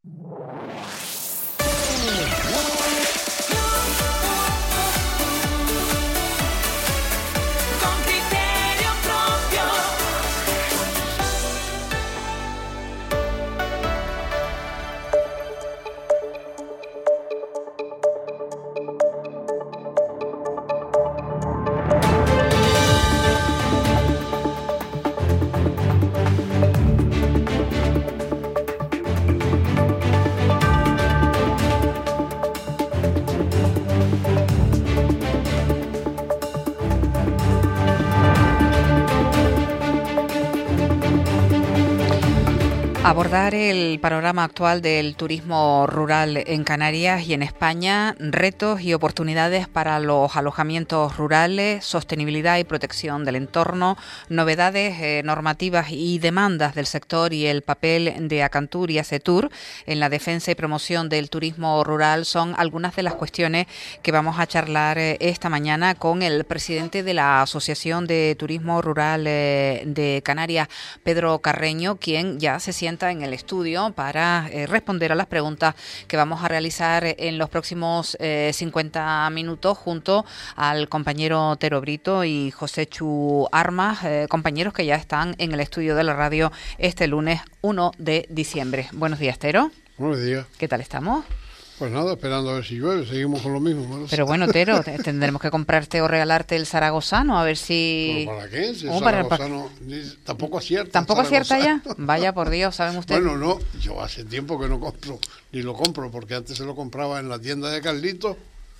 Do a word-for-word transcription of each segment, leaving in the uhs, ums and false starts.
Abordar el panorama actual del turismo rural en Canarias y en España, retos y oportunidades para los alojamientos rurales, sostenibilidad y protección del entorno, novedades eh, normativas y demandas del sector y el papel de Acantur y Acetur en la defensa y promoción del turismo rural son algunas de las cuestiones que vamos a charlar eh, esta mañana con el presidente de la Asociación de Turismo Rural eh, de Canarias, Pedro Carreño, quien ya se sienta en el estudio para eh, responder a las preguntas que vamos a realizar en los próximos eh, cincuenta minutos junto al compañero Tero Brito y José Chu Armas, eh, compañeros que ya están en el estudio de la radio este lunes uno de diciembre. Buenos días, Tero. Buenos días. ¿Qué tal estamos? Pues nada, esperando a ver si llueve, seguimos con lo mismo. ¿No? Pero bueno, Tero, tendremos que comprarte o regalarte el zaragozano, a ver si... ¿Pero para qué? Si el oh, para, zaragozano ni, tampoco acierta. ¿Tampoco acierta ya? Vaya, por Dios, ¿saben ustedes? Bueno, no, yo hace tiempo que no compro, ni lo compro, porque antes se lo compraba en la tienda de Carlitos,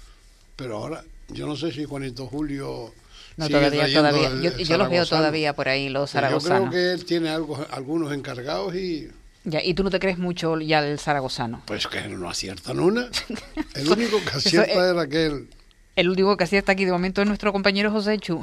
pero ahora, yo no sé si Juanito Julio... No, todavía, todavía. El, yo, yo los veo todavía por ahí, los zaragozanos. Yo creo que él tiene algo, algunos encargados y... Ya, ¿y tú no te crees mucho ya el zaragozano? Pues que no aciertan una. El único que acierta es, era aquel... El único que acierta aquí de momento es nuestro compañero José Chu.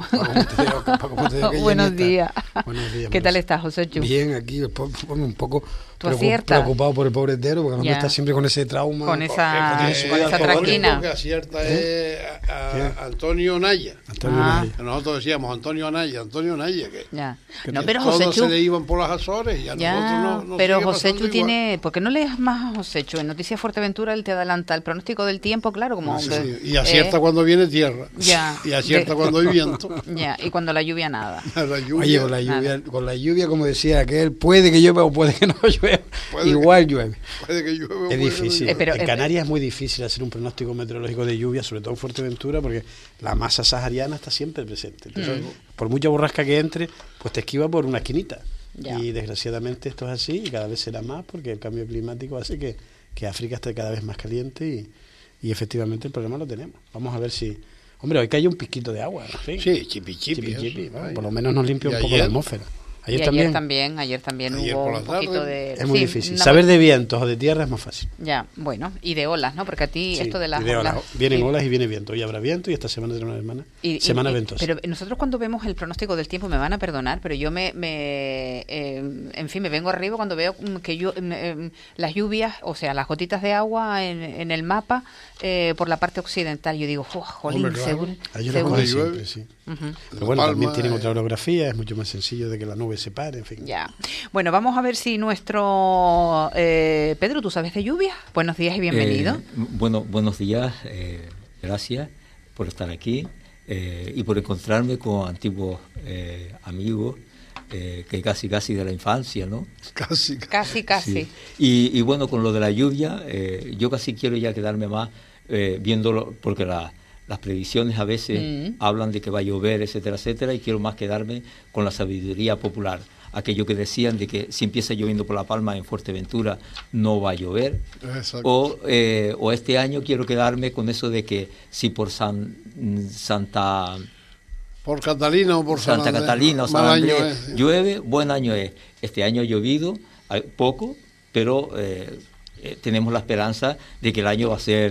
Buenos días. Buenos días. ¿Qué tal estás, José Chu? Bien, aquí un poco preocup, preocupado por el pobre Tero, porque no está siempre con ese trauma. Con esa, porque, con esa traquina. Lo que acierta es a, a Antonio Naya. Antonio ah. Naya. Nosotros decíamos Antonio Naya, Antonio Naya. Que, ya. que no, que pero todos José Chu, se le iban por las Azores y a ya, nosotros no, no pero José Chu tiene... ¿Por qué no lees más a José Chu? En Noticias Fuerteventura él te adelanta el pronóstico del tiempo, claro, como... Sí, que, sí. Y acierta eh, cuando viene tierra. Ya. Y acierta de, cuando hay viento. Ya, y cuando la lluvia nada. La lluvia, Oye, con la lluvia, con la lluvia, como decía aquel, puede que llueva o puede que no llueva. Puede Igual que, llueve. Puede que llueva. Es difícil. Que no eh, pero, en Canarias es muy difícil hacer un pronóstico meteorológico de lluvia, sobre todo en Fuerteventura, porque la masa sahariana está siempre presente. Entonces, mm. por mucha borrasca que entre, pues te esquiva por una esquinita. Ya. Y desgraciadamente esto es así y cada vez será más porque el cambio climático hace que, que África esté cada vez más caliente y, y efectivamente el problema lo tenemos. Vamos a ver si... Hombre, hoy cae un piquito de agua, ¿no? Sí, sí chipi chipi. chipi, chipi bueno, por lo menos nos limpia un poco ayer? la atmósfera. Ayer, y también, ayer también, ayer también ayer hubo un poquito tarde. de... Es muy sí, difícil. Una... Saber de vientos o de tierra es más fácil. Ya, bueno, y de olas, ¿no? Porque a ti sí, esto de las de olas... olas... Vienen y... olas y viene viento. Hoy habrá viento y esta semana será una semana, y, semana y, ventosa. Pero nosotros cuando vemos el pronóstico del tiempo, me van a perdonar, pero yo me... me eh, en fin, me vengo arriba cuando veo que yo, eh, las lluvias, o sea, las gotitas de agua en, en el mapa eh, por la parte occidental. Yo digo, oh, jolín, Hombre, seguro... Hay seguro. Una siempre, sí. Uh-huh. Pero bueno, también tienen otra orografía, es mucho más sencillo de que la nube se pare, en fin. Ya. Bueno, vamos a ver si nuestro... Eh, Pedro, ¿tú sabes de lluvia? Buenos días y bienvenido. Eh, bueno, buenos días, eh, gracias por estar aquí eh, y por encontrarme con antiguos eh, amigos eh, que casi casi de la infancia, ¿no? Casi, casi. Casi, sí. y, y bueno, con lo de la lluvia, eh, yo casi quiero ya quedarme más eh, viéndolo, porque la... Las previsiones a veces mm. hablan de que va a llover, etcétera, etcétera, y quiero más quedarme con la sabiduría popular. Aquello que decían de que si empieza lloviendo por La Palma en Fuerteventura no va a llover. O, eh, o este año quiero quedarme con eso de que si por San, Santa... Por Catalina o por Santa San Catalina o San Andrés es, sí. llueve, buen año es. Este año ha llovido poco, pero eh, eh, tenemos la esperanza de que el año va a ser...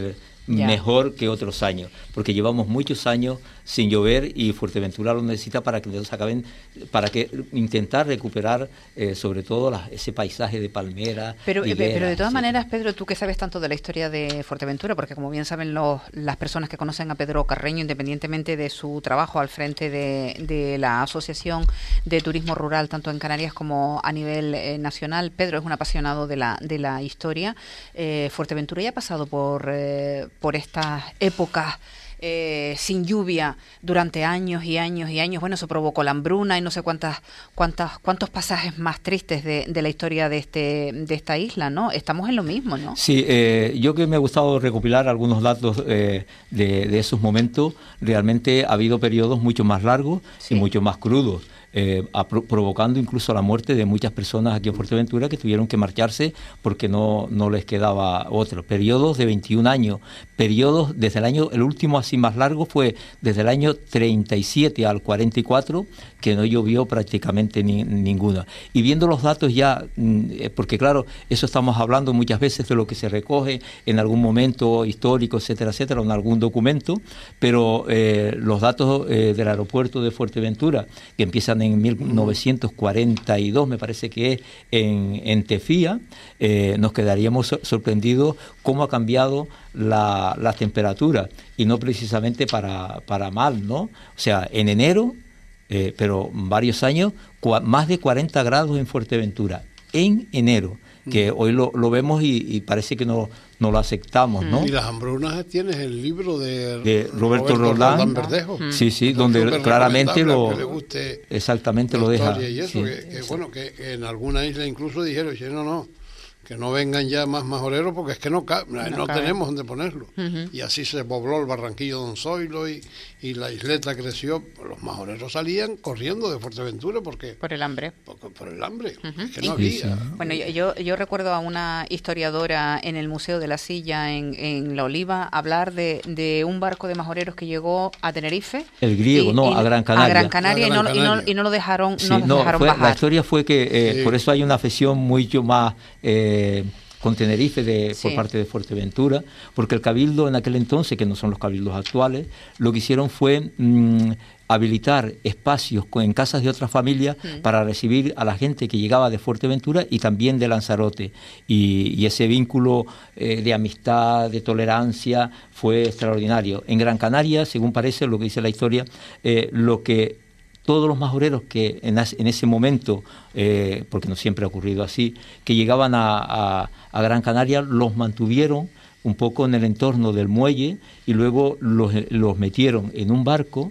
Ya. Mejor que otros años, porque llevamos muchos años sin llover y Fuerteventura lo necesita para que nos acaben, para que intentar recuperar eh, sobre todo las, ese paisaje de palmeras. Pero, higueras, pero de todas sí. maneras, Pedro, tú que sabes tanto de la historia de Fuerteventura, porque como bien saben los, las personas que conocen a Pedro Carreño, independientemente de su trabajo al frente de, de la Asociación de Turismo Rural, tanto en Canarias como a nivel eh, nacional, Pedro es un apasionado de la, de la historia. Eh, Fuerteventura ya ha pasado por... Eh, por estas épocas eh, sin lluvia durante años y años y años. Bueno, eso provocó la hambruna y no sé cuántas, cuántas, cuántos pasajes más tristes de, de la historia de este, de esta isla, ¿no? Estamos en lo mismo, ¿no? Sí, eh, yo que me ha gustado recopilar algunos datos eh, de, de esos momentos, realmente ha habido periodos mucho más largos sí. y mucho más crudos. Eh, a, pro, provocando incluso la muerte de muchas personas aquí en Fuerteventura que tuvieron que marcharse porque no, no les quedaba otro. Periodos de veintiún años, periodos desde el año, el último así más largo fue desde el año treinta y siete al cuarenta y cuatro, que no llovió prácticamente ni, ninguna. Y viendo los datos ya, porque claro, eso estamos hablando muchas veces de lo que se recoge en algún momento histórico, etcétera, etcétera, en algún documento, pero eh, los datos eh, del aeropuerto de Fuerteventura, que empiezan en mil novecientos cuarenta y dos, me parece que es, en, en Tefía, eh, nos quedaríamos sorprendidos cómo ha cambiado la, la temperatura, y no precisamente para, para mal, ¿no? O sea, en enero, eh, pero varios años, más de cuarenta grados en Fuerteventura, en enero, que hoy lo, lo vemos y, y parece que no, no lo aceptamos, ¿no? Y las hambrunas tienes el libro de, de Roberto, Roberto Roldán, Roldán Verdejo. Sí, sí, donde claramente lo que le guste exactamente lo deja. Y eso, sí, que, que bueno, que, que en alguna isla incluso dijeron, dice, no, no, que no vengan ya más majoreros porque es que no, ca no, no tenemos donde ponerlo. Uh-huh. Y así se pobló el barranquillo Don Zoilo y, y la isleta creció. Los majoreros salían corriendo de Fuerteventura porque por el hambre. Por, por el hambre, uh-huh. es que no y, había. Sí, sí. Bueno, yo, yo recuerdo a una historiadora en el Museo de la Silla en, en La Oliva hablar de, de un barco de majoreros que llegó a Tenerife. El griego, y, no, y, a Gran Canaria. A Gran Canaria, a Gran y, no, Canaria. Y, no, y no lo dejaron, Sí, no lo no, dejaron fue, bajar. La historia fue que, eh, sí. por eso hay una afección mucho más... Eh, con Tenerife de, sí. por parte de Fuerteventura, porque el cabildo en aquel entonces, que no son los cabildos actuales, lo que hicieron fue mmm, habilitar espacios en casas de otras familias mm. para recibir a la gente que llegaba de Fuerteventura y también de Lanzarote. Y, y ese vínculo eh, de amistad, de tolerancia, fue extraordinario. En Gran Canaria, según parece, lo que dice la historia, eh, lo que todos los majoreros que en, en ese momento, eh, porque no siempre ha ocurrido así, que llegaban a, a, a Gran Canaria, los mantuvieron un poco en el entorno del muelle y luego los, los metieron en un barco,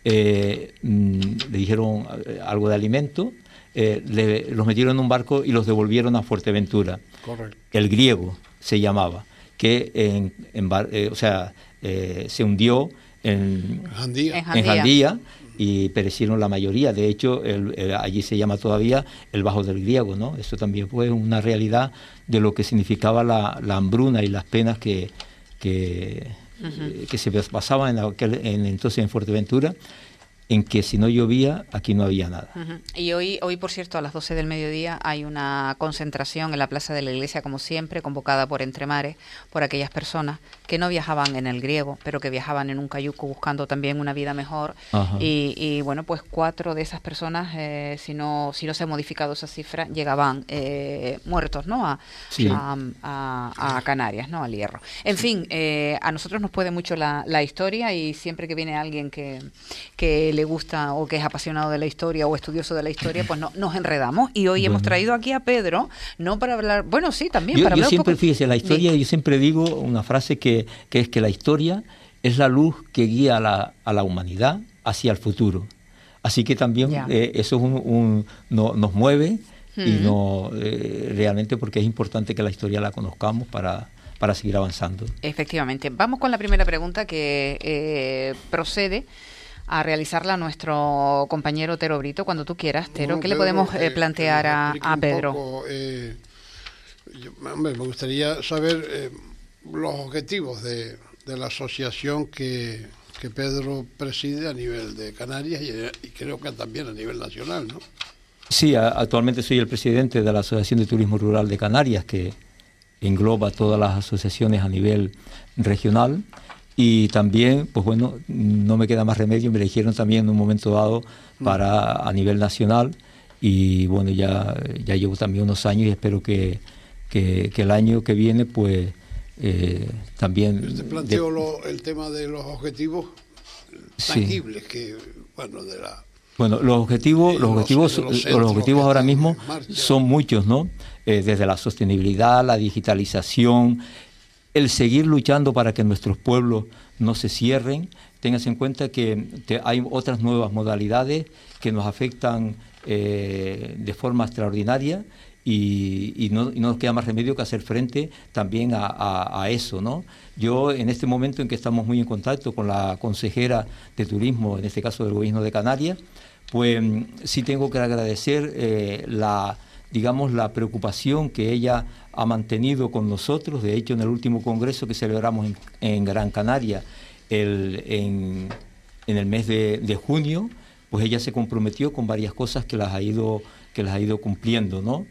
eh, le dijeron algo de alimento, eh, le, los metieron en un barco y los devolvieron a Fuerteventura. Correcto. El griego se llamaba, que en, en, eh, o sea, eh, se hundió en Jandía. En Jandía. En Jandía y perecieron la mayoría. De hecho, el, el, allí se llama todavía el Bajo del Griego, ¿no? Eso también fue una realidad de lo que significaba la, la hambruna y las penas que, que, uh-huh. eh, que se pasaban en, aquel, en entonces en Fuerteventura, en que si no llovía, aquí no había nada. Uh-huh. Y hoy, hoy, por cierto, a las doce del mediodía hay una concentración en la Plaza de la Iglesia, como siempre, convocada por Entremares, por aquellas personas que no viajaban en el griego, pero que viajaban en un cayuco buscando también una vida mejor. Y, y, bueno, pues cuatro de esas personas, eh, si no si no se ha modificado esa cifra, llegaban eh, muertos, ¿no? A, sí. a, a, a Canarias, ¿no? Al Hierro. En sí. fin, eh, a nosotros nos puede mucho la, la historia, y siempre que viene alguien que, que le gusta o que es apasionado de la historia o estudioso de la historia, pues no, nos enredamos. Y hoy bueno. hemos traído aquí a Pedro, no para hablar, bueno, sí, también yo, para yo hablar siempre, un poco... fíjese, la historia, yo siempre digo una frase que, que es que la historia es la luz que guía a la, a la humanidad hacia el futuro. Así que también eh, eso es un, un, no, nos mueve uh-huh. y no eh, realmente porque es importante que la historia la conozcamos para... para seguir avanzando. Efectivamente. Vamos con la primera pregunta que eh, procede a realizarla a nuestro compañero Tero Brito. Cuando tú quieras, Tero, no, ¿qué Pedro, le podemos eh, plantear a, a Pedro? Poco, eh, yo, hombre, me gustaría saber eh, los objetivos de, de la asociación que, que Pedro preside a nivel de Canarias y, y creo que también a nivel nacional, ¿no? Sí, a, actualmente soy el presidente de la Asociación de Turismo Rural de Canarias, que engloba todas las asociaciones a nivel regional. Y también, pues bueno, no me queda más remedio, me eligieron también en un momento dado para a nivel nacional. Y bueno, ya, ya llevo también unos años y espero que, que, que el año que viene, pues eh, también... Usted planteó de, lo, el tema de los objetivos tangibles, sí. que, bueno, de la... Bueno, los objetivos, los, los objetivos, los, los objetivos ahora mismo son muchos, ¿no? Eh, desde la sostenibilidad, la digitalización, el seguir luchando para que nuestros pueblos no se cierren. Ténganse en cuenta que te, hay otras nuevas modalidades que nos afectan eh, de forma extraordinaria y, y, no, y no nos queda más remedio que hacer frente también a, a, a eso, ¿no? Yo, en este momento en que estamos muy en contacto con la consejera de Turismo, en este caso del Gobierno de Canarias, pues sí tengo que agradecer eh, la, digamos, la preocupación que ella ha mantenido con nosotros. De hecho, en el último congreso que celebramos en, en Gran Canaria, el, en, en el mes de, de junio, pues ella se comprometió con varias cosas que las ha ido, que las ha ido cumpliendo, ¿no?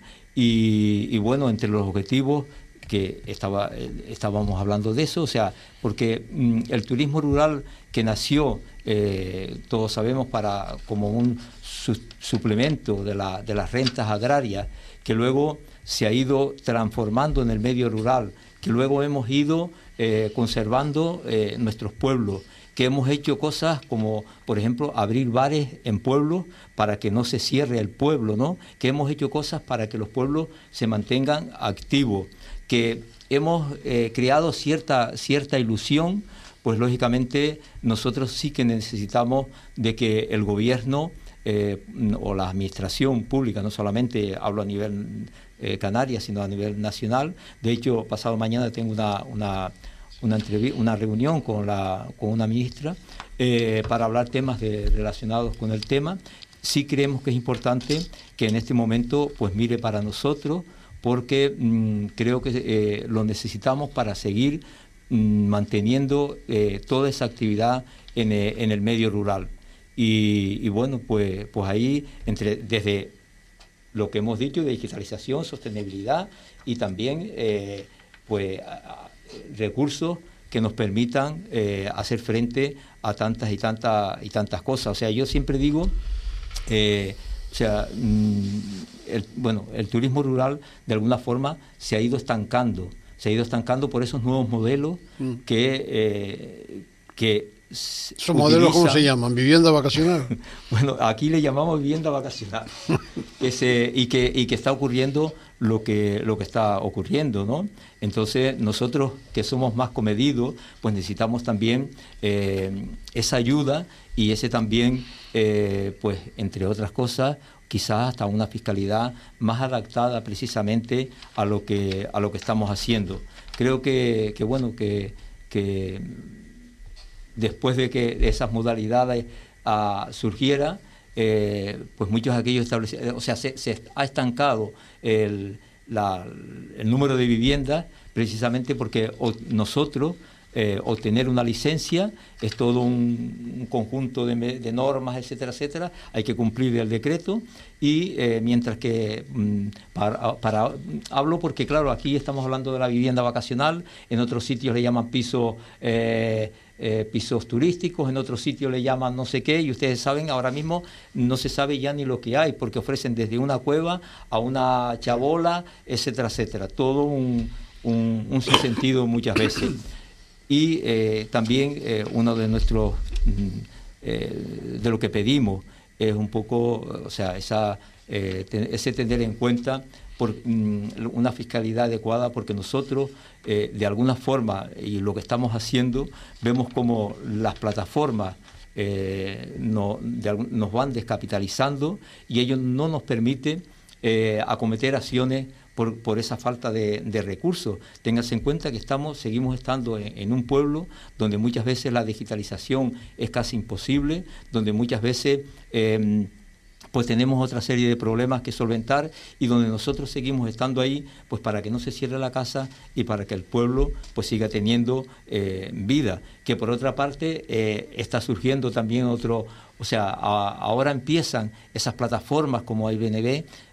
Y, y bueno, entre los objetivos que estaba, estábamos hablando de eso, o sea, porque mm, el turismo rural que nació, eh, todos sabemos, para como un su, suplemento de, la, de las rentas agrarias, que luego se ha ido transformando en el medio rural, que luego hemos ido eh, conservando eh, nuestros pueblos, que hemos hecho cosas como, por ejemplo, abrir bares en pueblos para que no se cierre el pueblo, ¿no? Que hemos hecho cosas para que los pueblos se mantengan activos, que hemos eh, creado cierta, cierta ilusión. Pues lógicamente nosotros sí que necesitamos de que el gobierno eh, o la administración pública, no solamente hablo a nivel eh, Canarias, sino a nivel nacional. De hecho, pasado mañana tengo una, una, una, una reunión con, la, con una ministra eh, para hablar temas de, relacionados con el tema. Sí creemos que es importante que en este momento pues mire para nosotros, porque mmm, creo que eh, lo necesitamos para seguir manteniendo eh, toda esa actividad en, eh, en el medio rural. Y, y bueno, pues, pues ahí, entre, desde lo que hemos dicho de digitalización, sostenibilidad y también eh, pues, a, a, recursos que nos permitan eh, hacer frente a tantas y tantas y tantas cosas. O sea, yo siempre digo, eh, o sea, mmm, el, bueno, el turismo rural de alguna forma se ha ido estancando. Se ha ido estancando por esos nuevos modelos mm. que... Eh, que ¿Esos modelos cómo se llaman? ¿Vivienda vacacional? Bueno, aquí le llamamos vivienda vacacional. Ese, y, que, y que está ocurriendo lo que, lo que está ocurriendo, ¿no? Entonces, nosotros que somos más comedidos, pues necesitamos también eh, esa ayuda y ese también, eh, pues, entre otras cosas, quizás hasta una fiscalidad más adaptada precisamente a lo que a lo que estamos haciendo. Creo que, que bueno, que, que después de que esas modalidades uh, surgiera, eh, pues muchos de aquellos establecimientos, o sea, se, se ha estancado el, la, el número de viviendas precisamente porque o, nosotros Eh, obtener una licencia es todo un, un conjunto de, de normas, etcétera, etcétera. Hay que cumplir el decreto y eh, mientras que mm, para, para hablo porque claro, aquí estamos hablando de la vivienda vacacional, en otros sitios le llaman pisos eh, eh, pisos turísticos, en otros sitios le llaman no sé qué, y ustedes saben, ahora mismo no se sabe ya ni lo que hay, porque ofrecen desde una cueva a una chabola, etcétera, etcétera. Todo un, un, un sinsentido muchas veces. Y eh, también eh, uno de nuestros, eh, de lo que pedimos es un poco, o sea, esa, eh, te, ese tener en cuenta por mm, una fiscalidad adecuada, porque nosotros, eh, de alguna forma, y lo que estamos haciendo, vemos como las plataformas eh, no, de, nos van descapitalizando y ello no nos permite eh, acometer acciones Por, por esa falta de, de recursos. Ténganse en cuenta que estamos, seguimos estando en, en un pueblo donde muchas veces la digitalización es casi imposible, donde muchas veces eh, pues tenemos otra serie de problemas que solventar y donde nosotros seguimos estando ahí pues para que no se cierre la casa y para que el pueblo pues siga teniendo eh, vida. Que por otra parte eh, está surgiendo también otro, o sea, a, ahora empiezan esas plataformas como Airbnb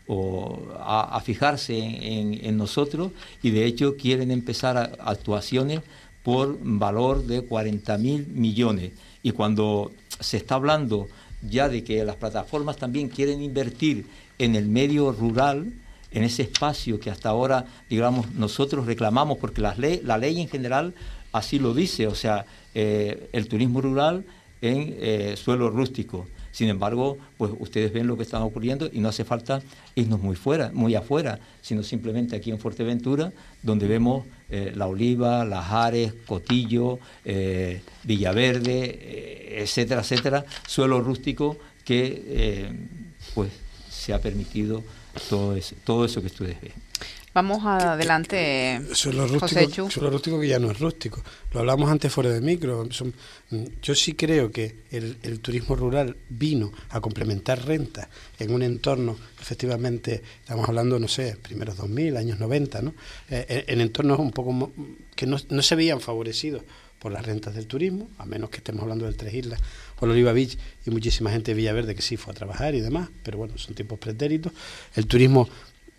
o a, a fijarse en, en, en nosotros, y de hecho quieren empezar a, actuaciones por valor de cuarenta mil millones. Y cuando se está hablando ya de que las plataformas también quieren invertir en el medio rural, en ese espacio que hasta ahora, digamos, nosotros reclamamos, porque la ley, la ley en general así lo dice, o sea, eh, el turismo rural en eh, suelo rústico. Sin embargo, pues ustedes ven lo que está ocurriendo y no hace falta irnos muy fuera, muy afuera, sino simplemente aquí en Fuerteventura, donde vemos eh, La Oliva, Las Ares, Cotillo, eh, Villaverde, eh, etcétera, etcétera, suelo rústico que eh, pues se ha permitido todo eso, todo eso que ustedes ven. Vamos adelante, suelo rústico, suelo rústico que ya no es rústico. Lo hablamos antes fuera de micro. Son, yo sí creo que el, el turismo rural vino a complementar rentas en un entorno, efectivamente, estamos hablando, no sé, primeros dos mil, años noventa, ¿no? Eh, en entornos un poco que no, no se veían favorecidos por las rentas del turismo, a menos que estemos hablando del Tres Islas o el Oliva Beach y muchísima gente de Villaverde que sí fue a trabajar y demás, pero bueno, son tiempos pretéritos. El turismo,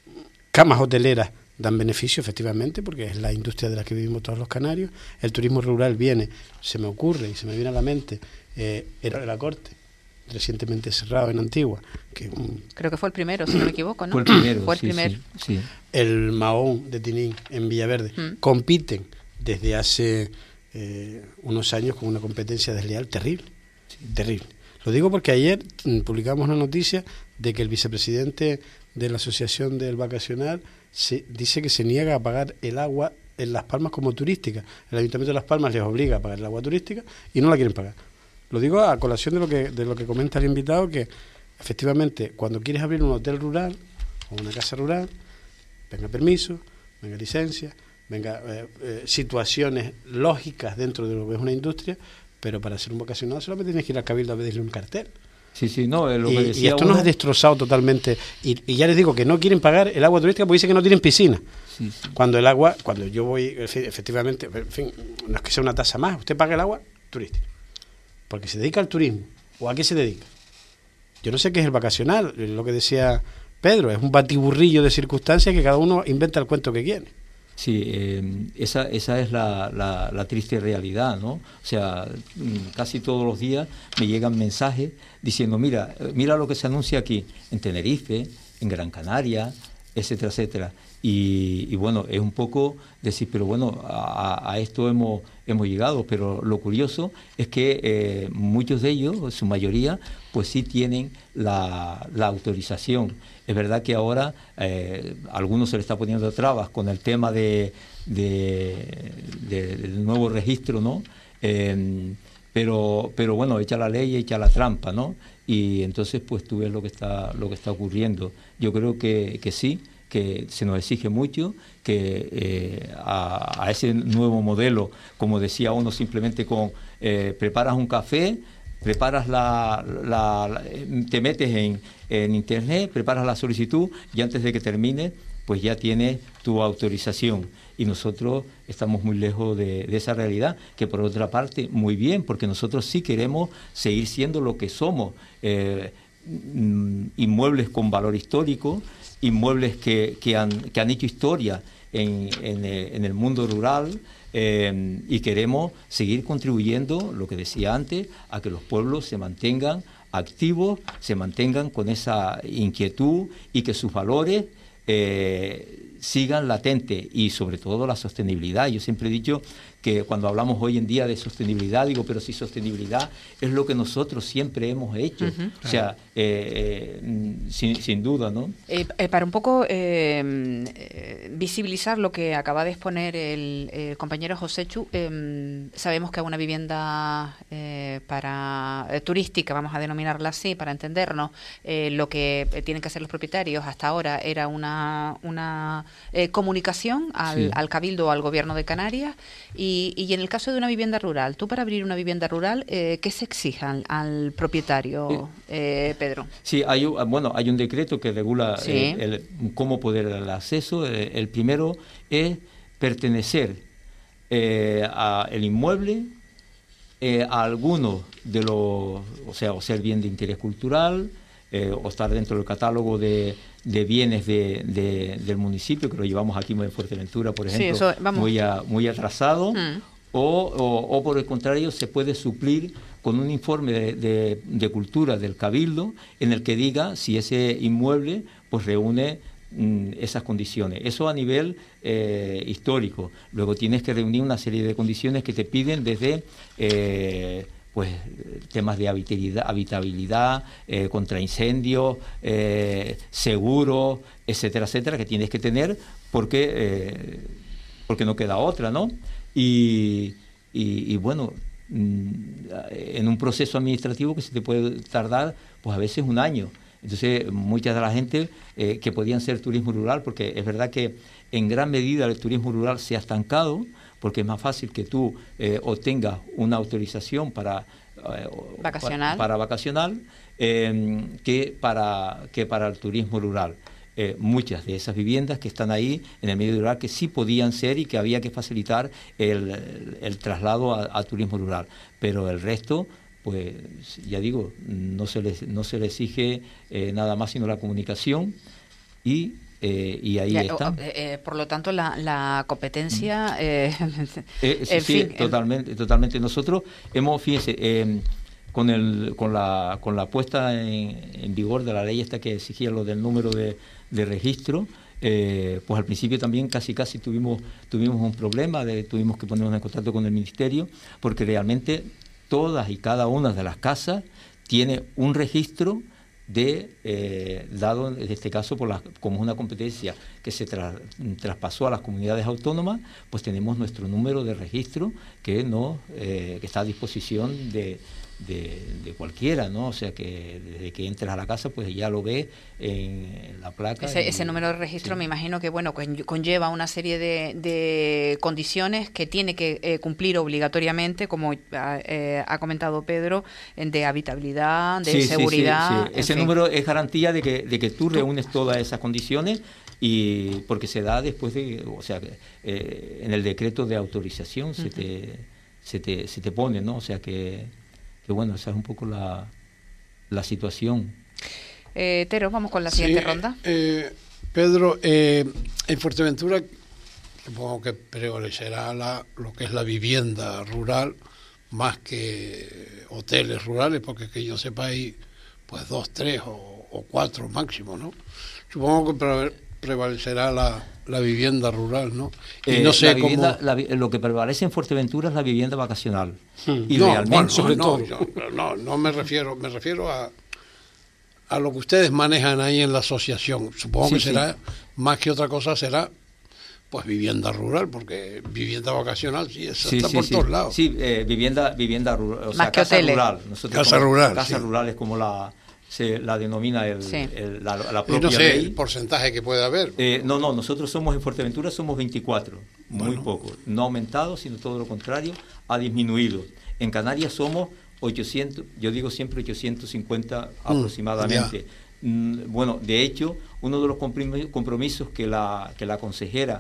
camas hoteleras dan beneficio, efectivamente, porque es la industria de la que vivimos todos los canarios. El turismo rural viene, se me ocurre y se me viene a la mente, eh, era de la Corte, recientemente cerrado en Antigua. Que un, Creo que fue el primero, si no me equivoco, ¿no? Fue el primero, fue el, sí, primer. sí, sí. El Mahón de Tinín, en Villaverde, mm. compiten desde hace eh, unos años con una competencia desleal terrible, sí. terrible. Lo digo porque ayer mm, publicamos una noticia de que el vicepresidente de la Asociación del Vacacional se, dice que se niega a pagar el agua en Las Palmas como turística. El Ayuntamiento de Las Palmas les obliga a pagar el agua turística y no la quieren pagar. Lo digo a colación de lo que de lo que comenta el invitado, que efectivamente cuando quieres abrir un hotel rural o una casa rural, venga permiso, venga licencia, venga eh, eh, situaciones lógicas dentro de lo que es una industria, pero para ser un vacacionado solamente tienes que ir al Cabildo a pedirle un cartel. Sí, sí, no, es lo y, que decía y esto uno... nos ha destrozado totalmente. Y, y ya les digo que no quieren pagar el agua turística porque dicen que no tienen piscina. Sí, sí. Cuando el agua, cuando yo voy, efectivamente, en fin, no es que sea una tasa más, usted paga el agua turística. Porque se dedica al turismo. ¿O a qué se dedica? Yo no sé qué es el vacacional, lo que decía Pedro, es un batiburrillo de circunstancias que cada uno inventa el cuento que quiere. Sí, eh, esa, esa es la, la, la triste realidad, ¿no? O sea, casi todos los días me llegan mensajes diciendo, mira, mira lo que se anuncia aquí, en Tenerife, en Gran Canaria, etcétera, etcétera. Y, y bueno, es un poco decir, pero bueno, a, a esto hemos, hemos llegado, pero lo curioso es que eh, muchos de ellos, su mayoría, pues sí tienen la, la autorización. Es verdad que ahora eh, a algunos se le está poniendo trabas con el tema de, de, de, del nuevo registro, ¿no? Eh, pero, pero bueno, echa la ley, echa la trampa, ¿no? Y entonces pues tú ves lo que está, lo que está ocurriendo. Yo creo que, que sí, que se nos exige mucho, que eh, a, a ese nuevo modelo, como decía uno, simplemente con eh, preparas un café, preparas la, la, la te metes en, en internet, preparas la solicitud y antes de que termine, pues ya tienes tu autorización. Y nosotros estamos muy lejos de, de esa realidad, que por otra parte, muy bien, porque nosotros sí queremos seguir siendo lo que somos, eh, inmuebles con valor histórico, inmuebles que, que, han, que han hecho historia en, en, en el mundo rural, eh, y queremos seguir contribuyendo, lo que decía antes, a que los pueblos se mantengan activos, se mantengan con esa inquietud y que sus valores eh, sigan latentes, y sobre todo la sostenibilidad. Yo siempre he dicho que cuando hablamos hoy en día de sostenibilidad, digo, pero si sostenibilidad es lo que nosotros siempre hemos hecho, uh-huh. o sea, eh, eh, sin, sin duda, ¿no? Eh, eh, para un poco eh, eh, visibilizar lo que acaba de exponer el, el compañero Josechu, eh, sabemos que una vivienda eh, para eh, turística, vamos a denominarla así, para entendernos, eh, lo que tienen que hacer los propietarios hasta ahora era una, una eh, comunicación al, sí. al Cabildo o al Gobierno de Canarias. Y, y en el caso de una vivienda rural, tú para abrir una vivienda rural, eh, ¿qué se exige al, al propietario, eh, Pedro? Sí, hay, bueno, hay un decreto que regula sí. eh, el, cómo poder el acceso. El, el primero es pertenecer eh, al inmueble, eh, a alguno de los, o sea, o sea, el bien de interés cultural, eh, o estar dentro del catálogo de, de bienes de, de, del municipio, que lo llevamos aquí en Fuerteventura, por ejemplo, sí, eso, muy, a, muy atrasado, mm. o, o, o por el contrario se puede suplir con un informe de, de, de cultura del Cabildo en el que diga si ese inmueble pues reúne mm, esas condiciones. Eso a nivel eh, histórico. Luego tienes que reunir una serie de condiciones que te piden desde eh, pues temas de habitabilidad, habitabilidad eh, contra incendios, eh, seguro, etcétera, etcétera, que tienes que tener porque, eh, porque no queda otra, ¿no? Y, y, y bueno, en un proceso administrativo que se te puede tardar pues a veces un año. Entonces mucha de la gente eh, que podían ser turismo rural, porque es verdad que en gran medida el turismo rural se ha estancado, porque es más fácil que tú eh, obtengas una autorización para eh, vacacional, para, para vacacional eh, que para que para el turismo rural. Eh, muchas de esas viviendas que están ahí en el medio rural que sí podían ser y que había que facilitar el, el, el traslado a, a turismo rural, pero el resto, pues ya digo, no se les, no se le exige eh, nada más sino la comunicación y Eh, y ahí ya, está. Eh, por lo tanto, la, la competencia... Eh, eh, sí, sí fin, totalmente, el... totalmente. Nosotros hemos, fíjese, eh, con, el, con, la, con la puesta en, en vigor de la ley esta que exigía lo del número de, de registro, eh, pues al principio también casi casi tuvimos, tuvimos un problema, de, tuvimos que ponernos en contacto con el Ministerio, porque realmente todas y cada una de las casas tiene un registro de eh, dado en este caso por la, como es una competencia que se tra, traspasó a las comunidades autónomas, pues tenemos nuestro número de registro que no eh, que está a disposición de, de, de cualquiera, ¿no? O sea que desde que entres a la casa pues ya lo ves en, en la placa. Ese, y, ese número de registro sí. Me imagino que bueno conlleva una serie de, de condiciones que tiene que eh, cumplir obligatoriamente, como eh, ha comentado Pedro, de habitabilidad, de sí, seguridad. Sí, sí, sí. Ese fin. número es garantía de que, de que tú reúnes todas esas condiciones y porque se da después de, o sea, eh, en el decreto de autorización uh-huh. se te se te se te pone, ¿no? O sea que, que bueno, esa es un poco la, la situación. Eh, Tero, vamos con la siguiente sí, ronda. Eh, Pedro, eh, en Fuerteventura supongo que prevalecerá la, lo que es la vivienda rural más que hoteles rurales, porque que yo sepa hay pues dos, tres o, o cuatro máximo, ¿no? Supongo que pre, prevalecerá la, la vivienda rural, ¿no? Y eh, no sé la vivienda, cómo... la, lo que prevalece en Fuerteventura es la vivienda vacacional. Hmm. Y no, realmente, bueno, sobre no, todo... No, no, no me refiero, me refiero a a lo que ustedes manejan ahí en la asociación. Supongo sí, que será, sí. más que otra cosa, será pues vivienda rural, porque vivienda vacacional sí, eso sí, está sí, por sí. todos lados. Sí, eh, vivienda vivienda rural, o más sea, que casa hoteles. rural. Nosotros casa rural, Casa sí. rural es como la se la denomina el, sí. el, la, la propia y no sé ley. el porcentaje que puede haber. Eh, no, no, nosotros somos en Fuerteventura somos veinticuatro, bueno. muy poco. No ha aumentado, sino todo lo contrario, ha disminuido. En Canarias somos ochocientos, yo digo siempre ochocientos cincuenta mm, aproximadamente. Ya. Bueno, de hecho, uno de los compromisos que la, que la consejera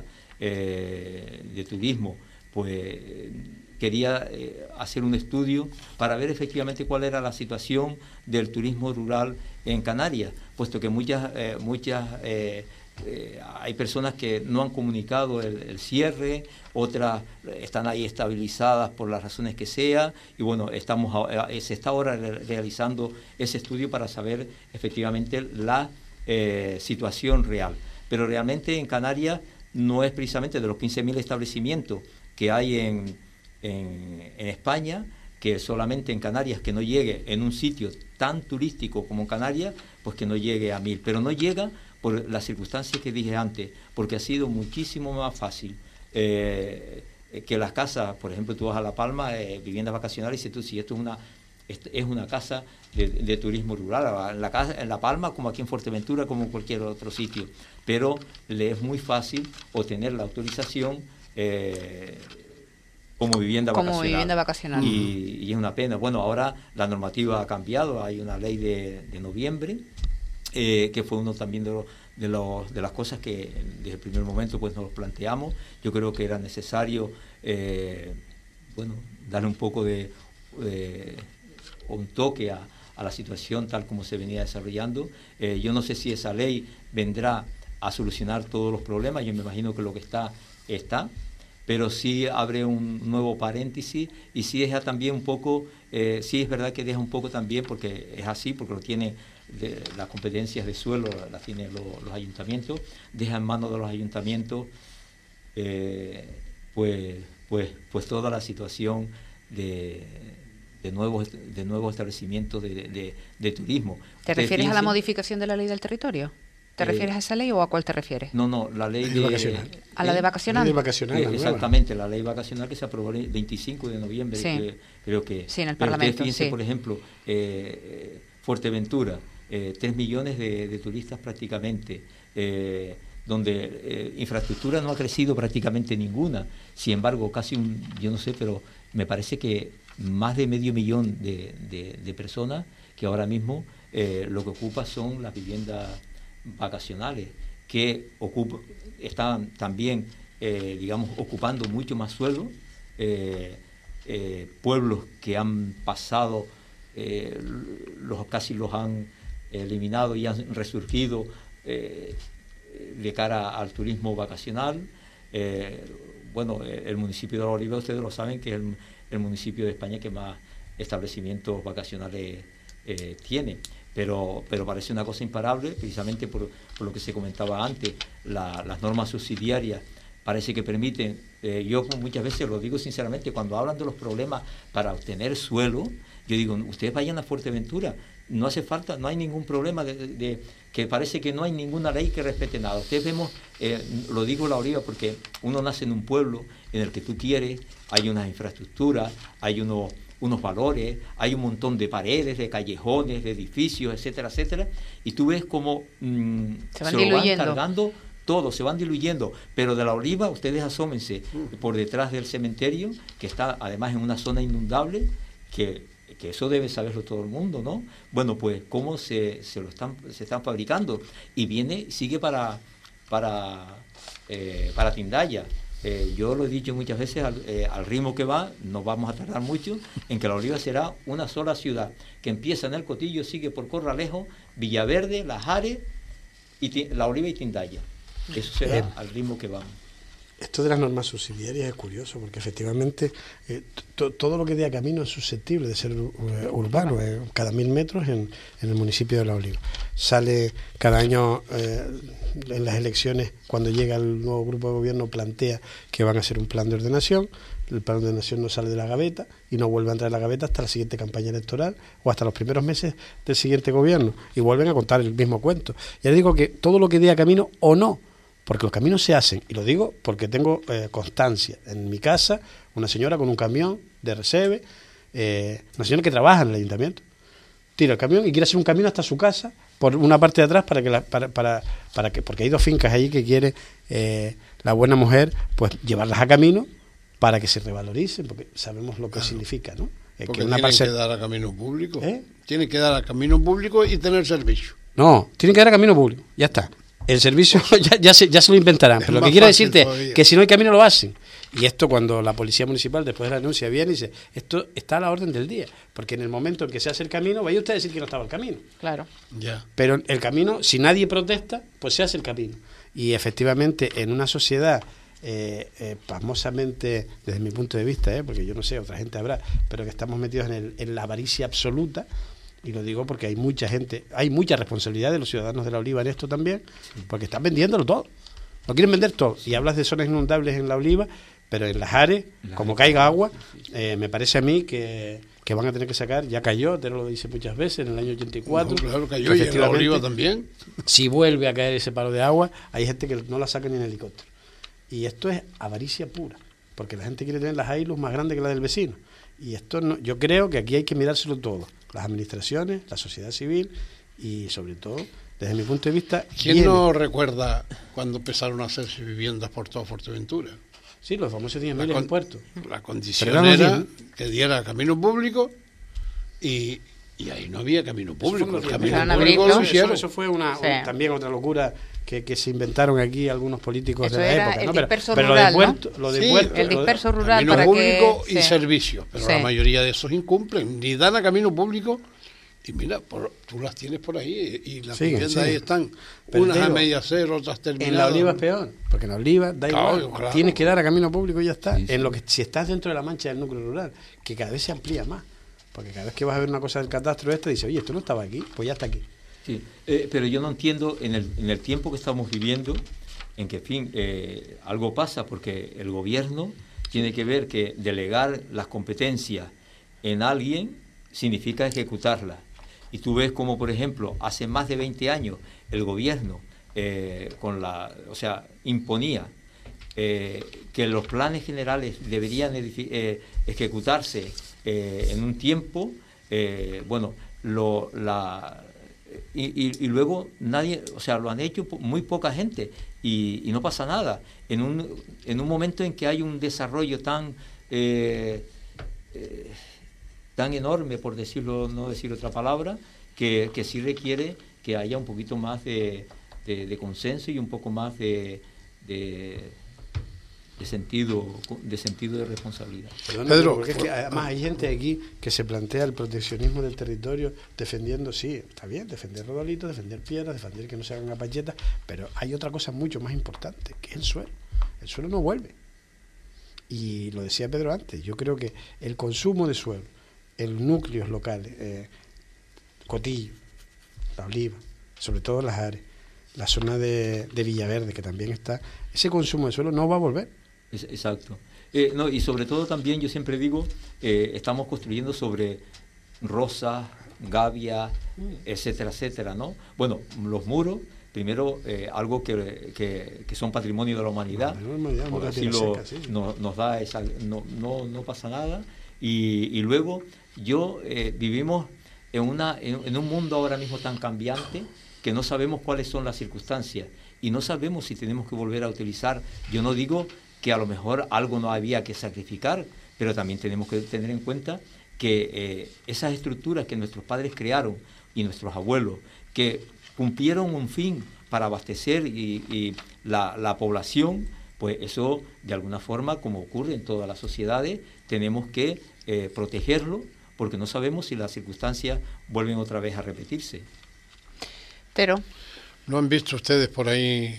eh, de turismo pues quería eh, hacer un estudio para ver efectivamente cuál era la situación del turismo rural en Canarias, puesto que muchas, eh, muchas eh, eh, hay personas que no han comunicado el, el cierre, otras están ahí estabilizadas por las razones que sea, y bueno, estamos se está ahora realizando ese estudio para saber efectivamente la eh, situación real. Pero realmente en Canarias no es precisamente de los quince mil establecimientos que hay en, en, en España, que solamente en Canarias que no llegue en un sitio tan turístico como Canarias, pues que no llegue a mil, pero no llega por las circunstancias que dije antes, porque ha sido muchísimo más fácil eh, que las casas, por ejemplo, tú vas a La Palma, eh, viviendas vacacionales, y dices tú, si esto es una es una casa de, de turismo rural, en la, casa, en La Palma, como aquí en Fuerteventura, como en cualquier otro sitio, pero le es muy fácil obtener la autorización eh, como vivienda como vacacional. Vivienda vacacional. Y, y es una pena. Bueno, ahora la normativa ha cambiado, hay una ley de, de noviembre, Eh, que fue uno también de, lo, de, los, de las cosas que desde el primer momento pues nos planteamos. Yo creo que era necesario eh, bueno, darle un poco de eh, un toque a, a la situación tal como se venía desarrollando. Eh, yo no sé si esa ley vendrá a solucionar todos los problemas, yo me imagino que lo que está, está, pero sí abre un nuevo paréntesis y sí deja también un poco, eh, sí es verdad que deja un poco también, porque es así, porque lo tiene, de, las competencias de suelo las tienen lo, los ayuntamientos, deja en manos de los ayuntamientos eh, pues, pues, pues toda la situación de, de, nuevos, de nuevos establecimientos de, de, de turismo. ¿Te refieres piensen, a la modificación de la ley del territorio? ¿Te eh, refieres a esa ley o a cuál te refieres? No, no, la ley de... vacacional. ¿A la de vacacional? La ley de vacacional, eh, la exactamente, la ley vacacional que se aprobó el veinticinco de noviembre, sí. que, creo que... Sí, en el Pero Parlamento, fíjense, sí. por ejemplo, eh, Fuerteventura, eh, tres millones de, de turistas prácticamente, eh, donde eh, infraestructura no ha crecido prácticamente ninguna, sin embargo, casi un, yo no sé, pero me parece que más de medio millón de, de, de personas que ahora mismo eh, lo que ocupa son las viviendas vacacionales, que ocupa, están también, eh, digamos, ocupando mucho más suelo, eh, eh, pueblos que han pasado, eh, los casi los han eliminado y han resurgido eh, de cara al turismo vacacional. Eh, bueno, el municipio de La Oliva, ustedes lo saben, que es el, el municipio de España que más establecimientos vacacionales eh, tiene. Pero, pero parece una cosa imparable, precisamente por, por lo que se comentaba antes, la, las normas subsidiarias parece que permiten, eh, yo muchas veces lo digo sinceramente, cuando hablan de los problemas para obtener suelo, yo digo, ustedes vayan a Fuerteventura, no hace falta, no hay ningún problema, de, de, de que parece que no hay ninguna ley que respete nada. Ustedes vemos, eh, lo digo La Oliva porque uno nace en un pueblo en el que tú quieres, hay unas infraestructuras, hay unos... unos valores, hay un montón de paredes, de callejones, de edificios, etcétera, etcétera, y tú ves cómo mmm, se van se diluyendo. Lo van cargando todo, se van diluyendo, pero de La Oliva ustedes asómense por detrás del cementerio, que está además en una zona inundable, que, que eso debe saberlo todo el mundo, ¿no? Bueno, pues cómo se, se lo están, se están fabricando, y viene, sigue para, para, eh, para Tindaya. Eh, yo lo he dicho muchas veces, al, eh, al ritmo que va, no vamos a tardar mucho en que La Oliva será una sola ciudad, que empieza en El Cotillo, sigue por Corralejo, Villaverde, Lajares, y La Oliva y Tindaya. Eso será eh, al ritmo que vamos. Esto de las normas subsidiarias es curioso, porque efectivamente eh, todo lo que dé a camino es susceptible de ser uh, urbano, eh, cada mil metros en, en el municipio de La Oliva. Sale cada año eh, en las elecciones, cuando llega el nuevo grupo de gobierno, plantea que van a hacer un plan de ordenación. El plan de ordenación no sale de la gaveta y no vuelve a entrar en la gaveta hasta la siguiente campaña electoral o hasta los primeros meses del siguiente gobierno, y vuelven a contar el mismo cuento. Ya les digo que todo lo que dé a camino o no, porque los caminos se hacen, y lo digo porque tengo eh, constancia. En mi casa, una señora con un camión de Resebe, eh, una señora que trabaja en el ayuntamiento, tira el camión y quiere hacer un camino hasta su casa por una parte de atrás para que la, para, para, para que porque hay dos fincas allí que quiere eh, la buena mujer pues llevarlas a camino para que se revaloricen, porque sabemos lo que claro. significa, ¿no? Es porque que una tienen parcel... que dar a camino público. ¿Eh? Tienen que dar a camino público y tener servicio. No, tienen que dar a camino público, ya está. El servicio ya, ya, se, ya se lo inventarán, pero lo que quiero decirte es que si no hay camino lo hacen. Y esto cuando la policía municipal después de la denuncia viene y dice, esto está a la orden del día, porque en el momento en que se hace el camino, vaya usted a decir que no estaba el camino. Claro. Ya. Pero el camino, si nadie protesta, pues se hace el camino. Y efectivamente en una sociedad eh, eh, pasmosamente, desde mi punto de vista, eh, porque yo no sé, otra gente habrá, pero que estamos metidos en, el, en la avaricia absoluta. Y lo digo porque hay mucha gente, hay mucha responsabilidad de los ciudadanos de La Oliva en esto también, porque están vendiéndolo todo. Lo quieren vender todo. Y hablas de zonas inundables en La Oliva, pero en Las Ares, como caiga agua, eh, me parece a mí que, que van a tener que sacar, ya cayó, te lo dice muchas veces, en el año ochenta y cuatro. No, claro, cayó, y en La Oliva también. Si vuelve a caer ese palo de agua, hay gente que no la saca ni en helicóptero. Y esto es avaricia pura, porque la gente quiere tener las Hilux más grandes que la del vecino. Y esto no, yo creo que aquí hay que mirárselo todo. Las administraciones, la sociedad civil y sobre todo, desde mi punto de vista... ¿Quién viene... no recuerda cuando empezaron a hacerse viviendas por toda Fuerteventura? Sí, los famosos diez mil en el puerto. La condición era que diera camino público y, y ahí no había camino público. El camino público eso, eso, eso fue una, sí. un, también otra locura que, que se inventaron aquí algunos políticos eso de la era época. El ¿no? disperso pero, rural, pero lo de puerto, ¿no? lo de sí, puerto, el disperso rural camino para público que, y sí. servicios, pero sí. La mayoría de esos incumplen, ni dan a camino público Y mira, por, tú las tienes por ahí y las sí, viviendas sí. ahí están, Pero unas digo, a media hacer, otras terminadas. En la Oliva es peor, porque en la Oliva da Claro, igual, claro. tienes que dar a camino público y ya está. Sí, sí. En lo que si estás dentro de la mancha del núcleo rural, que cada vez se amplía más, porque cada vez que vas a ver una cosa del catastro este, dices, oye, esto no estaba aquí, pues ya está aquí. Sí, eh, pero yo no entiendo en el, en el tiempo que estamos viviendo, en que, en fin, eh, algo pasa, porque el gobierno tiene que ver que delegar las competencias en alguien significa ejecutarlas. Y tú ves como, por ejemplo, hace más de veinte años el gobierno eh, con la, o sea, imponía eh, que los planes generales deberían eh, ejecutarse eh, en un tiempo, eh, bueno, lo, la, y, y, y luego nadie, o sea, lo han hecho muy poca gente y, y no pasa nada. En un, en un momento en que hay un desarrollo tan... Eh, eh, tan enorme, por decirlo, no decir otra palabra, que, que sí requiere que haya un poquito más de, de, de consenso y un poco más de, de, de sentido de sentido de responsabilidad. Perdón, Pedro, porque es que además hay gente aquí que se plantea el proteccionismo del territorio defendiendo, sí, está bien, defender rodalitos, defender piedras, defender que no se hagan apachetas, pero hay otra cosa mucho más importante, que es el suelo. El suelo no vuelve. Y lo decía Pedro antes, yo creo que el consumo de suelo, el núcleos locales, eh, Cotillo, La Oliva, sobre todo las áreas, la zona de, de Villaverde, que también está, ese consumo de suelo no va a volver. Exacto. Eh, no, y sobre todo también, yo siempre digo, eh, estamos construyendo sobre rosas, gavias, etcétera, etcétera, ¿no? Bueno, los muros, primero, eh, algo que, que, que son patrimonio de la humanidad, no, la humanidad por decirlo, seca, sí. no, nos da esa, no, no, no pasa nada, y, y luego yo eh, vivimos en, una, en, en un mundo ahora mismo tan cambiante que no sabemos cuáles son las circunstancias y no sabemos si tenemos que volver a utilizar. Yo no digo que a lo mejor algo no había que sacrificar, pero también tenemos que tener en cuenta que eh, esas estructuras que nuestros padres crearon y nuestros abuelos, que cumplieron un fin para abastecer y, y la, la población, pues eso de alguna forma, como ocurre en todas las sociedades, tenemos que eh, protegerlo, porque no sabemos si las circunstancias vuelven otra vez a repetirse. Pero ¿no han visto ustedes por ahí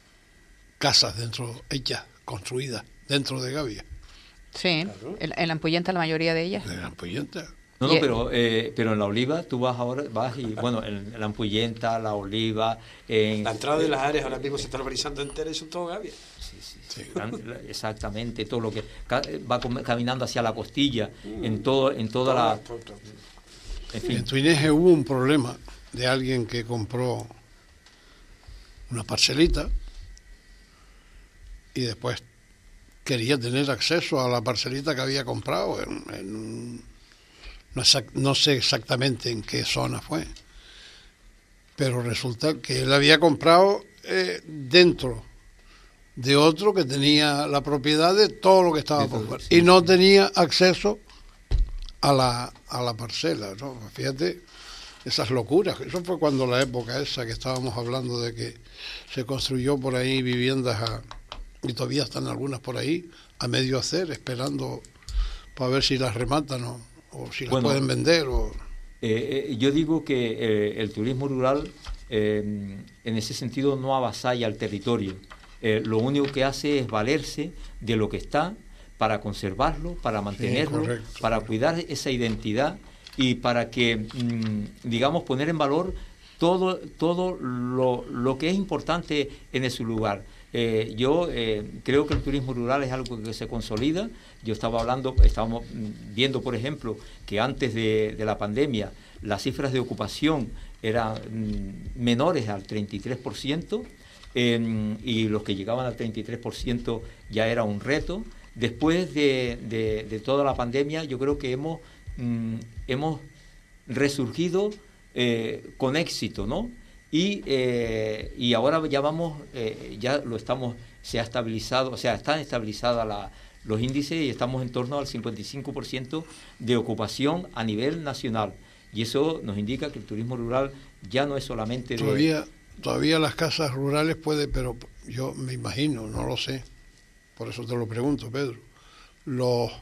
casas dentro, hechas, construidas dentro de Gavia? Sí, claro. en, en la Ampollenta la mayoría de ellas. ¿En la Ampollenta? No, no, pero eh, pero en la Oliva tú vas ahora, vas y bueno, en, en la Ampollenta, la Oliva, en... La entrada de las áreas ahora mismo se está urbanizando entera y son todo Gavia. Sí, sí, sí. Exactamente, todo lo que va caminando hacia la costilla, mm. en todo, en toda la... En fin. En Tuineje hubo un problema de alguien que compró una parcelita y después quería tener acceso a la parcelita que había comprado en, en un, no, no sé exactamente en qué zona fue, pero resulta que él había comprado eh, dentro de otro que tenía la propiedad de todo lo que estaba por fuera y no tenía acceso a la a la parcela, ¿no? Fíjate esas locuras. Eso fue cuando la época esa que estábamos hablando de que se construyó por ahí viviendas a, y todavía están algunas por ahí a medio hacer, esperando para ver si las rematan o, o si las bueno, pueden vender. O... Eh, eh, yo digo que eh, el turismo rural eh, en ese sentido no avasalla al territorio. Eh, lo único que hace es valerse de lo que está para conservarlo, para mantenerlo, sí, correcto, para cuidar esa identidad y para que, mmm, digamos, poner en valor todo, todo lo, lo que es importante en ese lugar. Eh, yo eh, creo que el turismo rural es algo que se consolida. Yo estaba hablando, estábamos viendo, por ejemplo, que antes de, de la pandemia las cifras de ocupación eran mmm, menores al treinta y tres por ciento eh, y los que llegaban al treinta y tres por ciento ya era un reto. Después de, de, de toda la pandemia, yo creo que hemos, mmm, hemos resurgido eh, con éxito, ¿no? Y, eh, y ahora ya vamos, eh, ya lo estamos, se ha estabilizado, o sea, están estabilizados la, los índices y estamos en torno al cincuenta y cinco por ciento de ocupación a nivel nacional. Y eso nos indica que el turismo rural ya no es solamente de... Todavía, todavía las casas rurales puede, pero yo me imagino, no lo sé, por eso te lo pregunto, Pedro, los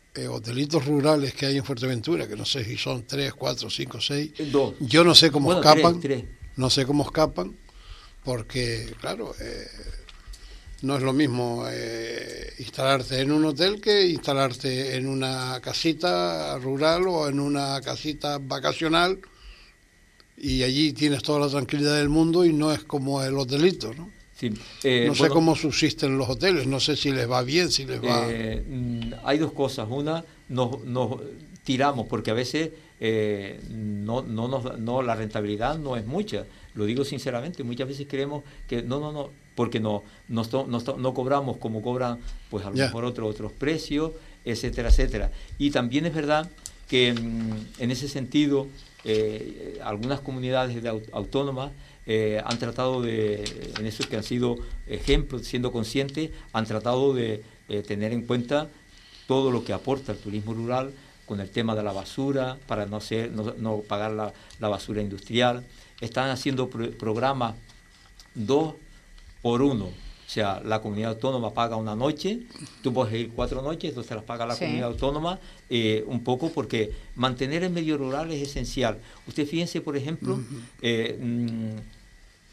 eh, hotelitos rurales que hay en Fuerteventura, que no sé si son tres, cuatro, cinco, seis, Dos. Yo no sé cómo bueno, escapan, tres, tres. no sé cómo escapan, porque, claro, eh, no es lo mismo eh, instalarte en un hotel que instalarte en una casita rural o en una casita vacacional, y allí tienes toda la tranquilidad del mundo y no es como el hotelito, ¿no? Sí. Eh, no sé bueno, cómo subsisten los hoteles, no sé si les va bien, si les va... Eh, hay dos cosas. Una, nos, nos tiramos, porque a veces eh, no, no, nos, no la rentabilidad no es mucha. Lo digo sinceramente, muchas veces creemos que no, no, no, porque no, no, no, no cobramos como cobran, pues a lo yeah. mejor otro, otros precios, etcétera, etcétera. Y también es verdad que en ese sentido, eh, algunas comunidades de autónomas Eh, han tratado de, en eso que han sido ejemplos, siendo conscientes, han tratado de eh, tener en cuenta todo lo que aporta el turismo rural con el tema de la basura, para no, ser, no, no pagar la, la basura industrial. Están haciendo pro, programas dos por uno. O sea, la comunidad autónoma paga una noche, tú puedes ir cuatro noches, entonces las paga la sí. comunidad autónoma, eh, un poco, porque mantener el medio rural es esencial. Usted fíjense, por ejemplo, uh-huh. eh, mm,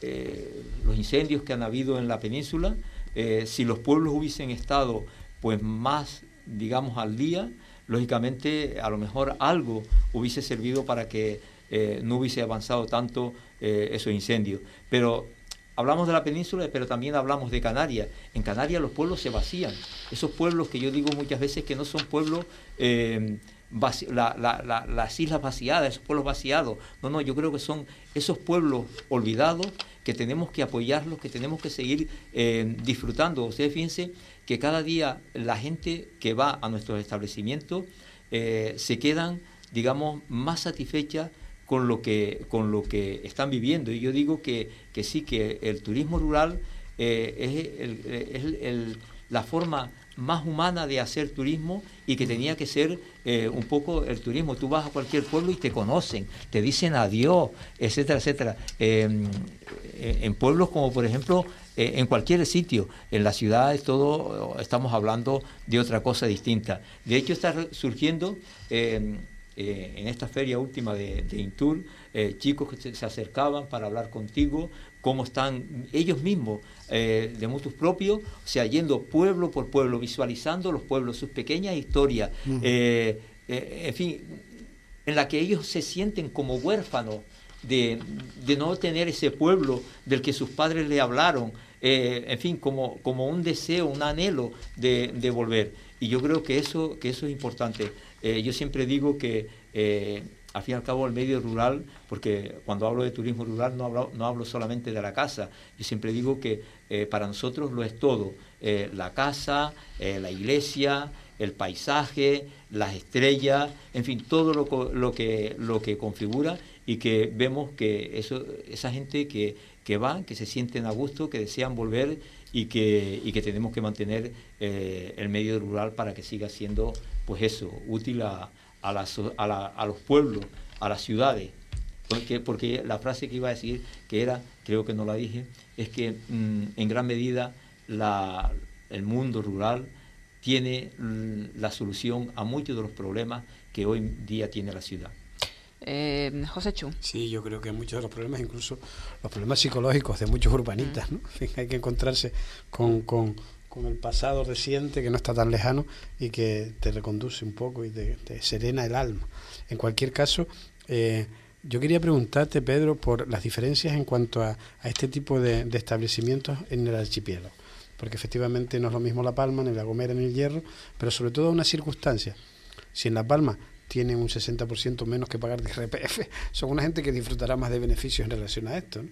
eh, los incendios que han habido en la península, eh, si los pueblos hubiesen estado pues más, digamos, al día, lógicamente a lo mejor algo hubiese servido para que eh, no hubiese avanzado tanto eh, esos incendios. Pero hablamos de la península, pero también hablamos de Canarias. En Canarias los pueblos se vacían. Esos pueblos que yo digo muchas veces que no son pueblos, eh, vaci- la, la, la, las islas vaciadas, esos pueblos vaciados. No, no, yo creo que son esos pueblos olvidados que tenemos que apoyarlos, que tenemos que seguir eh, disfrutando. Ustedes fíjense que cada día la gente que va a nuestros establecimientos eh, se quedan, digamos, más satisfechas con lo que con lo que están viviendo. Y yo digo que, que sí, que el turismo rural eh, es, el, es el, el, la forma más humana de hacer turismo, y que tenía que ser eh, un poco el turismo. Tú vas a cualquier pueblo y te conocen, te dicen adiós, etcétera, etcétera. Eh, en pueblos como, por ejemplo, eh, en cualquier sitio, en la ciudad es todo, estamos hablando de otra cosa distinta. De hecho, está surgiendo... Eh, Eh, en esta feria última de, de Intur, eh, chicos que se, se acercaban para hablar contigo, cómo están ellos mismos, eh, de mutuos propios, o sea, yendo pueblo por pueblo, visualizando los pueblos, sus pequeñas historias, uh-huh. eh, eh, en fin, en la que ellos se sienten como huérfanos de, de no tener ese pueblo del que sus padres le hablaron, eh, en fin, como, como un deseo, un anhelo de, de volver. Y yo creo que eso, que eso es importante. Eh, yo siempre digo que, eh, al fin y al cabo, el medio rural, porque cuando hablo de turismo rural no hablo, no hablo solamente de la casa, yo siempre digo que eh, para nosotros lo es todo, eh, la casa, eh, la iglesia, el paisaje, las estrellas, en fin, todo lo, lo, que, lo que configura, y que vemos que eso, esa gente que, que va, que se sienten a gusto, que desean volver, y que, y que tenemos que mantener eh, el medio rural para que siga siendo, pues eso, útil a, a, la, a, la, a los pueblos, a las ciudades. Porque, porque la frase que iba a decir, que era, creo que no la dije, es que mmm, en gran medida la, el mundo rural tiene mmm, la solución a muchos de los problemas que hoy día tiene la ciudad. Eh, José Chu. Sí, yo creo que muchos de los problemas, incluso los problemas psicológicos de muchos urbanistas, ¿no? Hay que encontrarse con, con, con el pasado reciente, que no está tan lejano, y que te reconduce un poco y te, te serena el alma. En cualquier caso, eh, yo quería preguntarte, Pedro, por las diferencias en cuanto a, a este tipo de, de establecimientos en el archipiélago, porque efectivamente no es lo mismo La Palma, ni La Gomera, ni El Hierro, pero sobre todo una circunstancia. Si en La Palma tienen un sesenta por ciento menos que pagar de I R P F, son una gente que disfrutará más de beneficios en relación a esto, ¿no?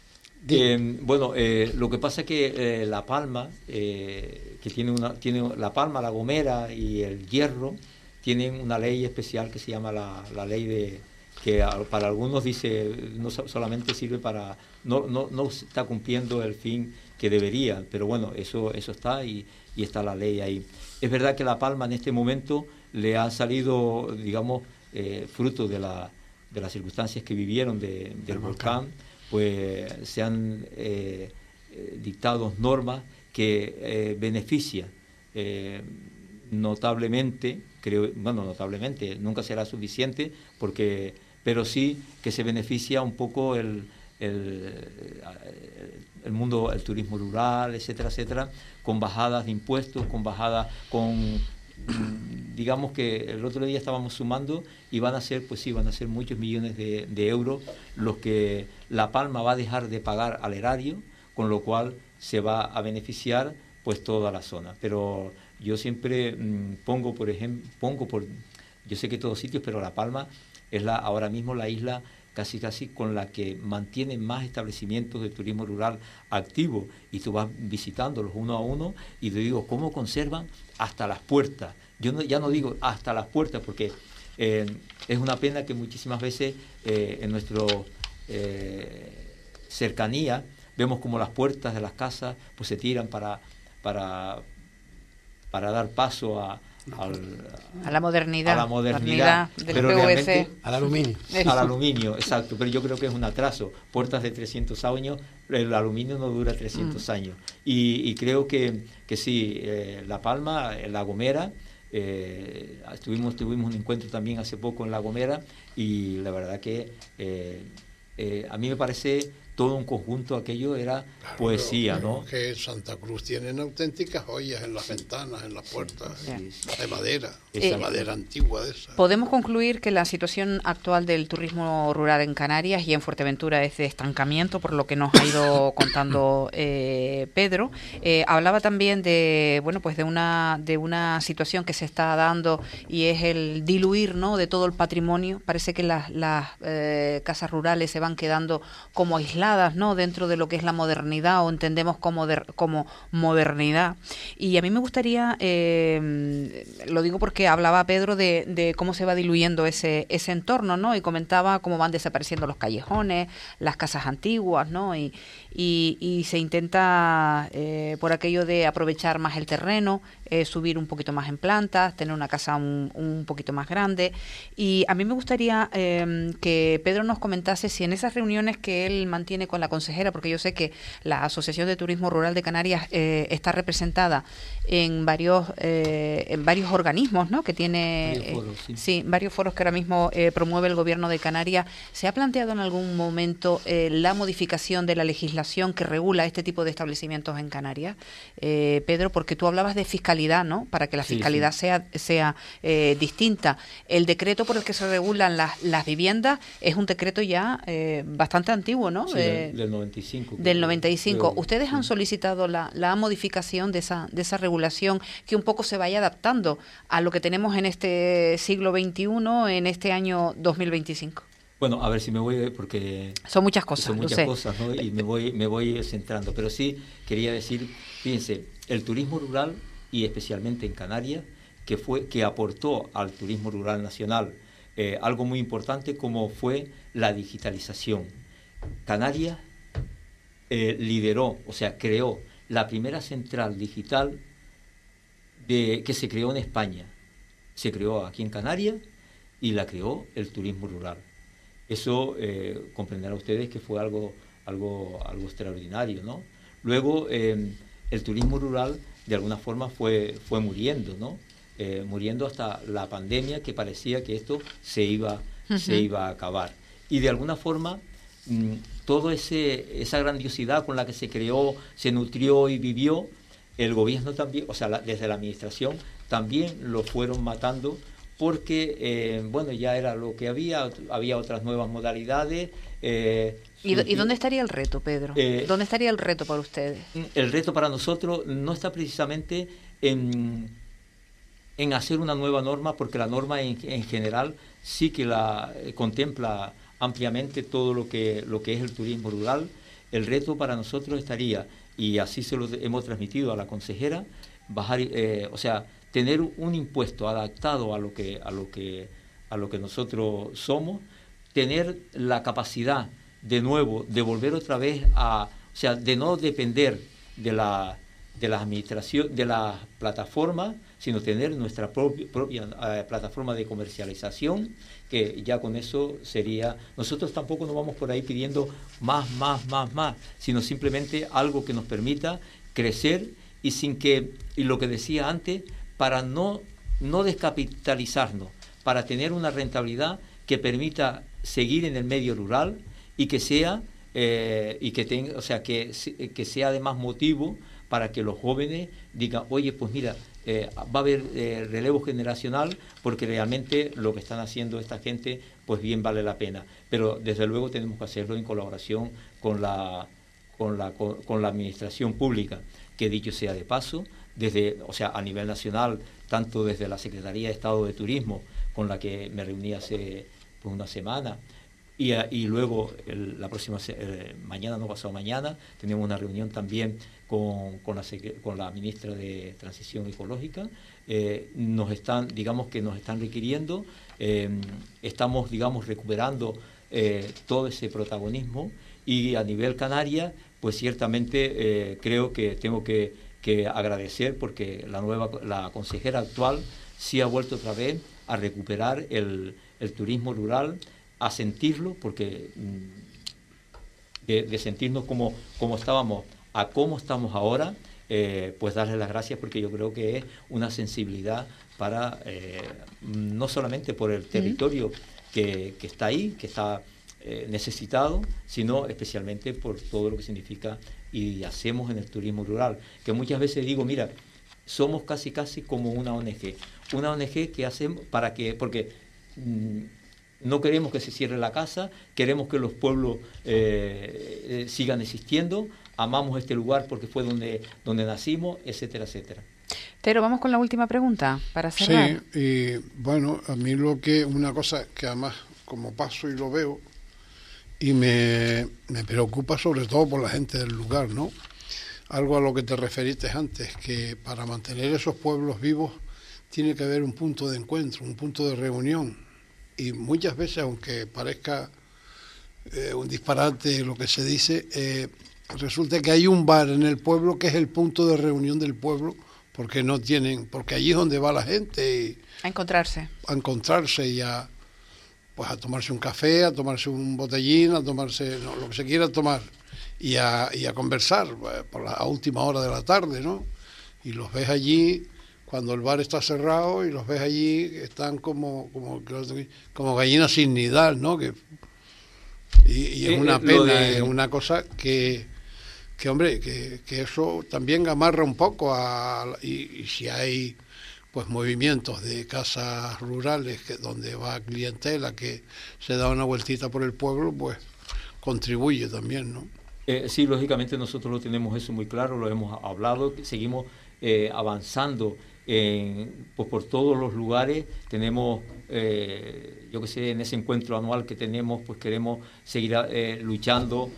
Eh, bueno, eh, lo que pasa es que eh, La Palma, eh, que tiene una, tiene La Palma, La Gomera y El Hierro, tienen una ley especial que se llama la, la ley de, que para algunos dice, no solamente sirve para, no, no, no está cumpliendo el fin que debería, pero bueno, eso, eso está, y, y está la ley ahí. Es verdad que La Palma en este momento le ha salido, digamos, eh, fruto de, la, de las circunstancias que vivieron de, del el volcán, volcán, pues se han eh, eh, dictado normas que eh, benefician eh, notablemente creo, bueno, notablemente, nunca será suficiente, porque, pero sí que se beneficia un poco el, el, el mundo, el turismo rural, etcétera, etcétera, con bajadas de impuestos, con bajadas, con, digamos que el otro día estábamos sumando y van a ser, pues sí, van a ser muchos millones de, de euros los que La Palma va a dejar de pagar al erario, con lo cual se va a beneficiar pues toda la zona. Pero yo siempre mmm, pongo, por ejemplo, pongo por, yo sé que todos sitios, pero La Palma es la ahora mismo la isla casi casi con la que mantiene más establecimientos de turismo rural activos, y tú vas visitándolos uno a uno y te digo cómo conservan hasta las puertas. Yo no, ya no digo hasta las puertas, porque eh, es una pena que muchísimas veces eh, en nuestra eh, cercanía vemos como las puertas de las casas pues se tiran para, para, para dar paso a, al, a la modernidad, a la modernidad, modernidad pero realmente al aluminio. Al aluminio, exacto, pero yo creo que es un atraso. Puertas de trescientos años, el aluminio no dura trescientos mm. años. Y, y creo que, que sí, eh, La Palma, La Gomera, eh, estuvimos, tuvimos un encuentro también hace poco en La Gomera, y la verdad que eh, eh, a mí me parece todo un conjunto, aquello era claro, poesía, pero, ¿no? Que Santa Cruz tienen auténticas joyas en las ventanas, en las puertas, sí, sí. de madera, eh, de madera antigua de esa. Podemos concluir que la situación actual del turismo rural en Canarias y en Fuerteventura es de estancamiento, por lo que nos ha ido contando eh, Pedro. Eh, hablaba también de, bueno, pues de una de una situación que se está dando, y es el diluir, ¿no?, de todo el patrimonio. Parece que las, las eh, casas rurales se van quedando como aisladas, ¿no?, dentro de lo que es la modernidad, o entendemos como, de, como modernidad. Y a mí me gustaría, eh, lo digo porque hablaba Pedro de, de cómo se va diluyendo ese, ese entorno, ¿no?, y comentaba cómo van desapareciendo los callejones, las casas antiguas, ¿no?, y, y, y se intenta, eh, por aquello de aprovechar más el terreno, eh, subir un poquito más en plantas, tener una casa un, un poquito más grande. Y a mí me gustaría eh, que Pedro nos comentase si en esas reuniones que él mantiene con la consejera, porque yo sé que la Asociación de Turismo Rural de Canarias eh, está representada en varios eh, en varios organismos, ¿no?, que tiene varios foros, eh, sí. sí, varios foros que ahora mismo eh, promueve el Gobierno de Canarias. ¿Se ha planteado en algún momento eh, la modificación de la legislación que regula este tipo de establecimientos en Canarias? Eh, Pedro, porque tú hablabas de fiscalidad, ¿no?, para que la fiscalidad sí, sí. sea, sea eh, distinta. El decreto por el que se regulan las, las viviendas es un decreto ya eh, bastante antiguo, ¿no? Sí, del, del noventa y cinco. Del noventa y cinco. Pero, ¿Ustedes sí. han solicitado la, la modificación de esa, de esa regulación, que un poco se vaya adaptando a lo que tenemos en este siglo veintiuno, en este año dos mil veinticinco? Bueno, a ver si me voy, porque son muchas cosas, son muchas sé. cosas, ¿no? Y me voy, me voy centrando. Pero sí quería decir, fíjense, el turismo rural, y especialmente en Canarias, que fue que aportó al turismo rural nacional eh, algo muy importante, como fue la digitalización. Canarias eh, lideró, o sea, creó la primera central digital de, que se creó en España. Se creó aquí en Canarias y la creó el turismo rural. Eso eh, comprenderán ustedes que fue algo, algo, algo extraordinario, ¿no? Luego eh, el turismo rural de alguna forma fue, fue muriendo, ¿no? Eh, muriendo hasta la pandemia, que parecía que esto se iba, uh-huh. se iba a acabar. Y de alguna forma mmm, toda esa grandiosidad con la que se creó, se nutrió y vivió, el gobierno también, o sea, la, desde la administración también lo fueron matando, porque, eh, bueno, ya era lo que había, había otras nuevas modalidades. Eh, ¿Y, ¿Y dónde estaría el reto, Pedro? Eh, ¿Dónde estaría el reto para ustedes? El reto para nosotros no está precisamente en, en hacer una nueva norma, porque la norma en, en general sí que la eh, contempla ampliamente todo lo que, lo que es el turismo rural. El reto para nosotros estaría, y así se lo hemos transmitido a la consejera, bajar, eh, o sea, tener un impuesto adaptado a lo que a lo que a lo que nosotros somos, tener la capacidad de nuevo de volver otra vez a, o sea, de no depender de la de la administración, de la plataforma, sino tener nuestra propia, propia eh, plataforma de comercialización, que ya con eso sería. Nosotros tampoco nos vamos por ahí pidiendo más, más, más, más, sino simplemente algo que nos permita crecer, y sin que, y lo que decía antes, para no no descapitalizarnos, para tener una rentabilidad que permita seguir en el medio rural y que sea eh, y que tenga, o sea, que, que sea además motivo para que los jóvenes digan, oye, pues mira, eh, va a haber eh, relevo generacional, porque realmente lo que están haciendo esta gente, pues bien vale la pena. Pero desde luego tenemos que hacerlo en colaboración con la, con la, con, con la administración pública, que dicho sea de paso, desde, o sea, a nivel nacional, tanto desde la Secretaría de Estado de Turismo, con la que me reuní hace pues, una semana, y, y luego el, la próxima eh, mañana, no pasado mañana, tenemos una reunión también con, con, la, con la ministra de Transición Ecológica. Eh, nos están, digamos que nos están requiriendo, eh, estamos, digamos, recuperando eh, todo ese protagonismo, y a nivel Canarias, pues ciertamente eh, creo que tengo que, que agradecer, porque la nueva, la consejera actual sí ha vuelto otra vez a recuperar el, el turismo rural, a sentirlo, porque de, de sentirnos como, como estábamos a cómo estamos ahora, eh, pues darles las gracias, porque yo creo que es una sensibilidad para, eh, no solamente por el territorio que, que está ahí, que está eh, necesitado, sino especialmente por todo lo que significa y hacemos en el turismo rural, que muchas veces digo, mira, somos casi casi como una O N G, una O N G que hacemos para que, porque mmm, no queremos que se cierre la casa, queremos que los pueblos eh, eh, sigan existiendo, amamos este lugar porque fue donde, donde nacimos, etcétera, etcétera. Tero, vamos con la última pregunta para cerrar. Sí, y bueno, a mí lo que, una cosa que además como paso y lo veo, y me, me preocupa sobre todo por la gente del lugar, ¿no? Algo a lo que te referiste antes, que para mantener esos pueblos vivos tiene que haber un punto de encuentro, un punto de reunión. Y muchas veces, aunque parezca eh, un disparate lo que se dice, eh, resulta que hay un bar en el pueblo que es el punto de reunión del pueblo, porque no tienen, porque allí es donde va la gente y a encontrarse, a encontrarse y a, pues a tomarse un café, a tomarse un botellín, a tomarse no, lo que se quiera tomar y a, y a conversar eh, por la, a última hora de la tarde, ¿no? Y los ves allí cuando el bar está cerrado y los ves allí, están como como, como gallinas sin nidar, ¿no? Que, y, y es una pena, de... es una cosa que, que hombre, que, que eso también amarra un poco a... Y, y si hay pues movimientos de casas rurales que donde va clientela que se da una vueltita por el pueblo, pues contribuye también, ¿no? Eh, sí, lógicamente nosotros lo tenemos eso muy claro, lo hemos hablado, seguimos eh, avanzando en, pues por todos los lugares. Tenemos, eh, yo que sé, en ese encuentro anual que tenemos, pues queremos seguir eh, luchando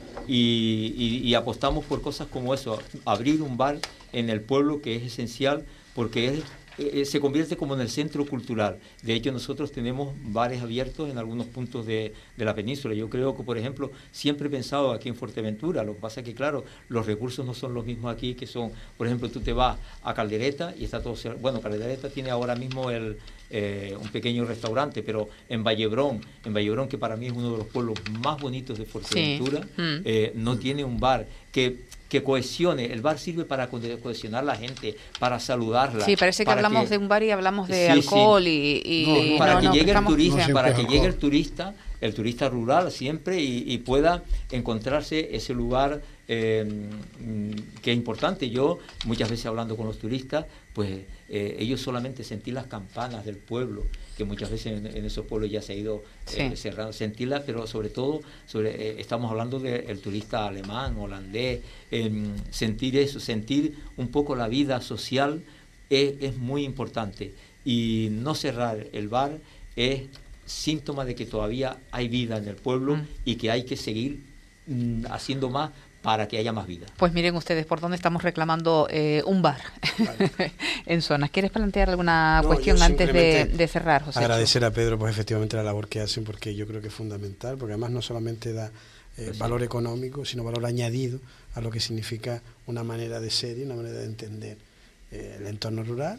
y, y, y apostamos por cosas como eso, abrir un bar en el pueblo, que es esencial, porque es Eh, se convierte como en el centro cultural. De hecho, nosotros tenemos bares abiertos en algunos puntos de, de la península. Yo creo que, por ejemplo, siempre he pensado aquí en Fuerteventura, lo que pasa es que, claro, los recursos no son los mismos aquí, que son, por ejemplo, tú te vas a Caldereta y está todo cerrado. Bueno, Caldereta tiene ahora mismo el, eh, un pequeño restaurante, pero en Vallebrón, en Vallebrón, que para mí es uno de los pueblos más bonitos de Fuerteventura, sí. mm. eh, no tiene un bar que... que cohesione. El bar sirve para cohesionar la gente, para saludarla. Sí, parece que hablamos que, de un bar y hablamos de sí, alcohol sí. y, y no, no, para no, que no, llegue estamos... el turista, no para que alcohol. llegue el turista, el turista rural siempre y, y pueda encontrarse ese lugar eh, que es importante. Yo muchas veces hablando con los turistas, pues eh, ellos solamente sentir las campanas del pueblo, que muchas veces en, en esos pueblos ya se ha ido eh, sí. cerrando, sentirlas, pero sobre todo sobre eh, estamos hablando del turista alemán, holandés, eh, sentir eso, sentir un poco la vida social es, es muy importante, y no cerrar el bar es síntoma de que todavía hay vida en el pueblo mm. y que hay que seguir mm, haciendo más para que haya más vida. Pues miren ustedes por dónde estamos reclamando eh, un bar vale. en zonas. ¿Quieres plantear alguna no, cuestión antes de, de cerrar, José? Agradecer a Pedro pues efectivamente la labor que hacen, porque yo creo que es fundamental, porque además no solamente da eh, pues valor sí. económico, sino valor añadido a lo que significa una manera de ser y una manera de entender eh, el entorno rural,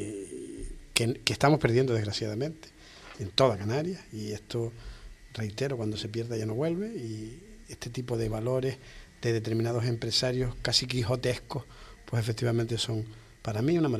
y que, que estamos perdiendo desgraciadamente en toda Canarias, y esto, reitero, cuando se pierda ya no vuelve, y este tipo de valores de determinados empresarios casi quijotescos, pues efectivamente son para mí una maravilla.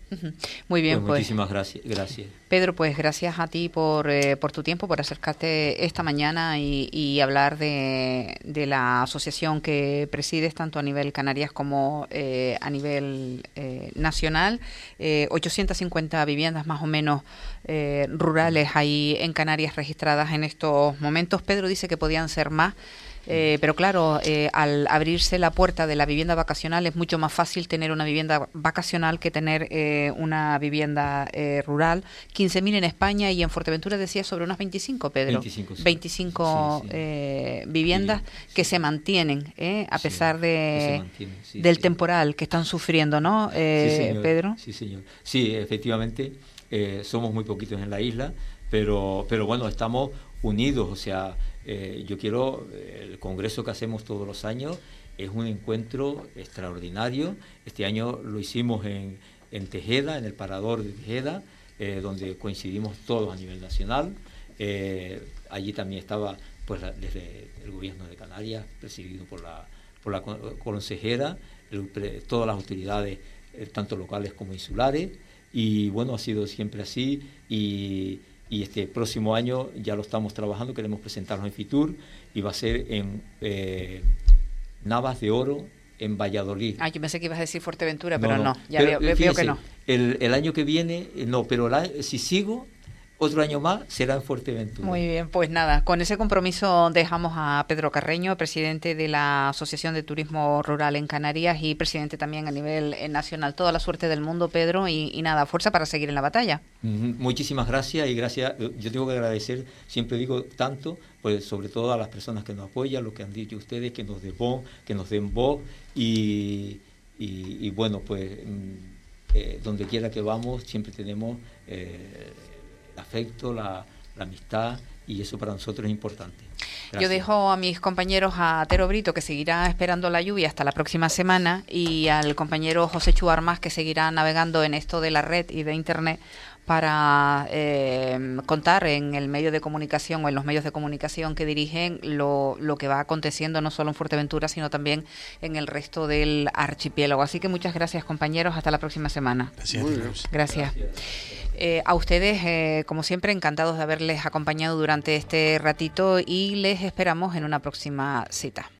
Muy bien, pues, pues. Muchísimas gracias. gracias. Pedro, pues gracias a ti por, eh, por tu tiempo, por acercarte esta mañana y, y hablar de, de la asociación que presides, tanto a nivel Canarias como eh, a nivel eh, nacional. Eh, ochocientas cincuenta viviendas más o menos eh, rurales ahí en Canarias registradas en estos momentos. Pedro dice que podían ser más. Eh, pero claro, eh, al abrirse la puerta de la vivienda vacacional es mucho más fácil tener una vivienda vacacional que tener eh, una vivienda eh, rural. quince mil en España y en Fuerteventura decía sobre unas veinticinco, Pedro. veinticinco, sí. veinticinco sí, sí. Eh, viviendas sí, que sí. se mantienen eh, a pesar sí, de sí, del sí. temporal que están sufriendo, ¿no, eh, sí, señor. Pedro? Sí, señor. Sí, efectivamente, eh, somos muy poquitos en la isla, pero, pero bueno, estamos unidos, o sea... Eh, yo quiero, el congreso que hacemos todos los años es un encuentro extraordinario. Este año lo hicimos en, en Tejeda, en el Parador de Tejeda, eh, donde coincidimos todos a nivel nacional. Eh, allí también estaba pues la, desde el gobierno de Canarias, presidido por la, por la consejera, el, todas las autoridades, eh, tanto locales como insulares, y bueno, ha sido siempre así, y Y este próximo año ya lo estamos trabajando, queremos presentarnos en Fitur y va a ser en eh, Navas de Oro, en Valladolid. Ah, yo pensé que ibas a decir Fuerteventura, pero no, no, no. ya pero, veo, fíjense, veo que no. El, el año que viene, no, pero el, si sigo, otro año más será en Fuerteventura. Muy bien, pues nada, con ese compromiso dejamos a Pedro Carreño, presidente de la Asociación de Turismo Rural en Canarias y presidente también a nivel nacional. Toda la suerte del mundo, Pedro, y, y nada, fuerza para seguir en la batalla. Muchísimas gracias y gracias, yo tengo que agradecer, siempre digo tanto, pues sobre todo a las personas que nos apoyan, lo que han dicho ustedes, que nos den voz, que nos den voz y, y, y bueno, pues eh, donde quiera que vamos siempre tenemos eh, el afecto, la, la amistad y eso para nosotros es importante. Gracias. Yo dejo a mis compañeros, a Tero Brito, que seguirá esperando la lluvia hasta la próxima semana, y al compañero José Chu Armas, que seguirá navegando en esto de la red y de Internet para eh, contar en el medio de comunicación o en los medios de comunicación que dirigen lo, lo que va aconteciendo no solo en Fuerteventura, sino también en el resto del archipiélago. Así que muchas gracias, compañeros. Hasta la próxima semana. Gracias. Gracias. gracias. Eh, a ustedes, eh, como siempre, encantados de haberles acompañado durante este ratito y les esperamos en una próxima cita.